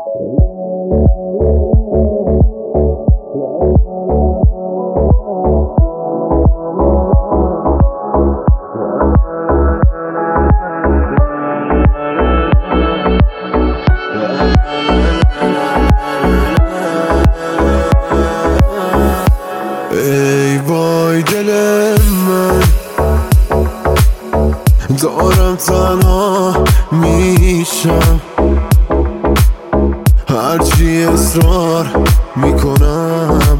ای وای دل من، دارم تنها میشم، هرچی اصرار میکنم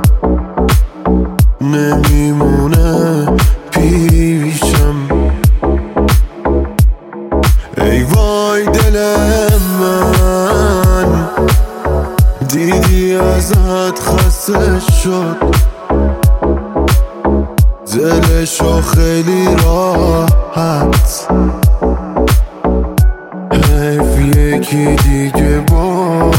نمیمونه پیشم. ای وای دل من، دیدی ازت خسته شد، دلشو خیلی راحت، حیف یکی دیگه بود.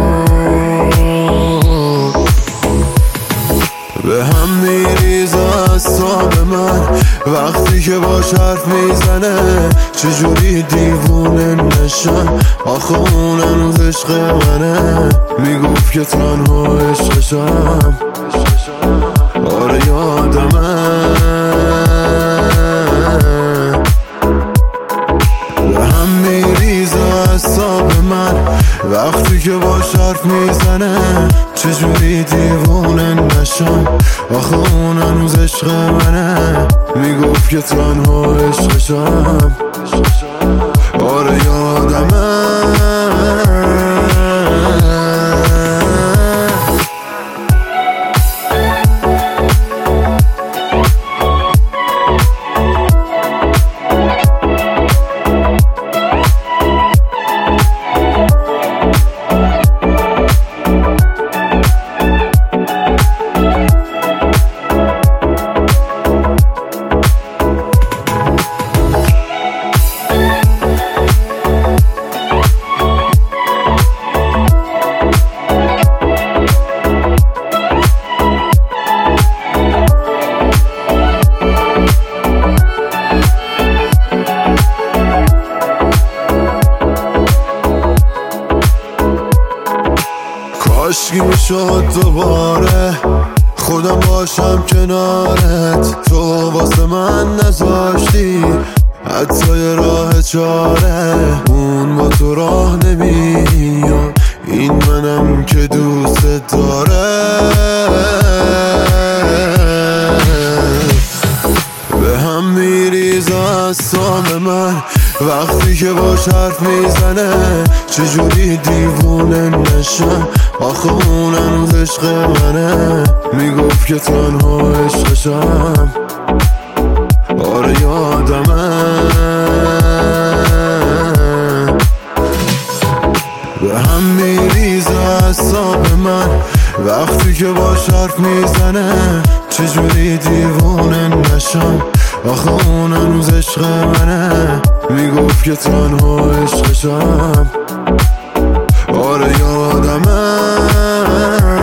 به هم میریز اعصاب من وقتی که باش حرف میزنه، چجوری دیوونه نشم، آخه اون هنوز عشق منه، میگفت که تنها عشقشم. آره یادمه به هم میریزه اعصاب من وقتی که باش حرف میزنه، چجوری دیوونه نشم، آخه اون هنوز عشق منه، میگفت که تنها عشقشم. آره یادمه کاشکی میشد دوباره خودم باشم کنارت، تو واسه من نذاشتی حتی یه راه چاره، اون با تو راه نمیاد، این منم که دوست داره. به هم میریزه اعصاب من وقتی که باش حرف میزنه، چجوری دیوونه نشم، آخه اون هنوز عشق منه، میگفت که تنها عشقشم. آره یادمه به هم میریزه اعصاب من وقتی که باش حرف میزنه، چجوری دیوونه نشم، آخه اون هنوز عشق منه، میگفت که تنها عشقشم. آره یادمه